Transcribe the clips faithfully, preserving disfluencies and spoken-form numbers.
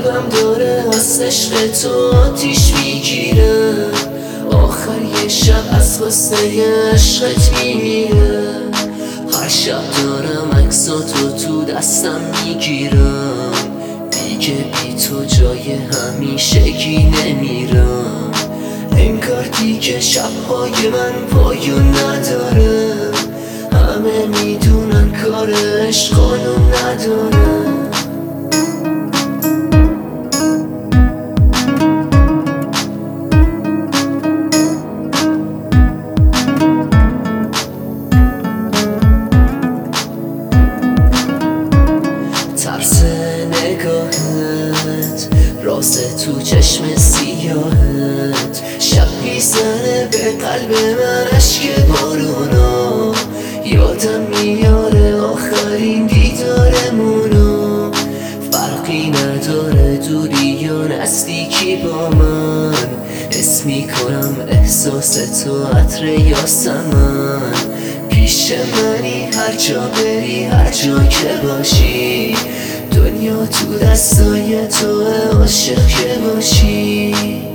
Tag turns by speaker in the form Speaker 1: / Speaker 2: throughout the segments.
Speaker 1: قلبم داره از عشق تو آتیش میگیره، آخر یه شب از غصه عشقت میمیره. هر شب دارم عکساتو تو دستم میگیرم، دیگه بی تو جای همیشگی نمیرم. انگار دیگه شبهای من پایون نداره، همه میدونن کار عشق قانون نداره. ترس نگاهت، راز تو چشم سیاهت، شب میزنه به قلب من اشک بارونا. یادم میاره آخرین دیدارمونو، فرقی نداره دوری یا نزدیکی با من. حس میکنم احساس تو عطر یاسمن، پیش منی هر جا بری هر جا که باشی. دنیا تو دستای تو، عاشق که باشی.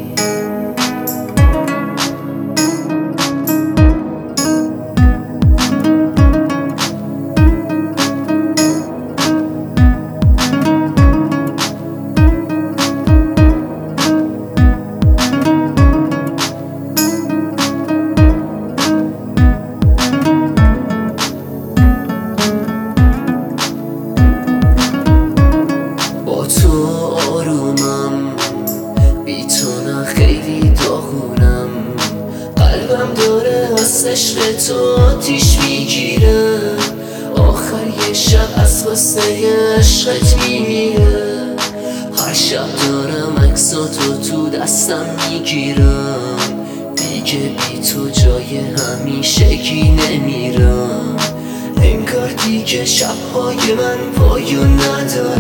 Speaker 1: تو آرومم، بی تو نه خیلی داغونم. قلبم داره از عشق تو آتیش میگیره، آخر یه شب از غصه عشقت میمیره. هر شب دارم عکساتو تو دستم میگیرم، دیگه بی تو جای همیشگی نمیرم. انگار دیگه شبهای من پایون نداره،